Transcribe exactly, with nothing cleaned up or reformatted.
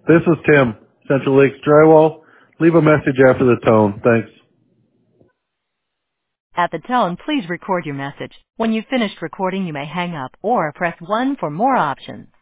This is Tim, Central Lakes Drywall. Leave a message after the tone. Thanks. At the tone, please record your message. When you've finished recording, you may hang up or press one for more options.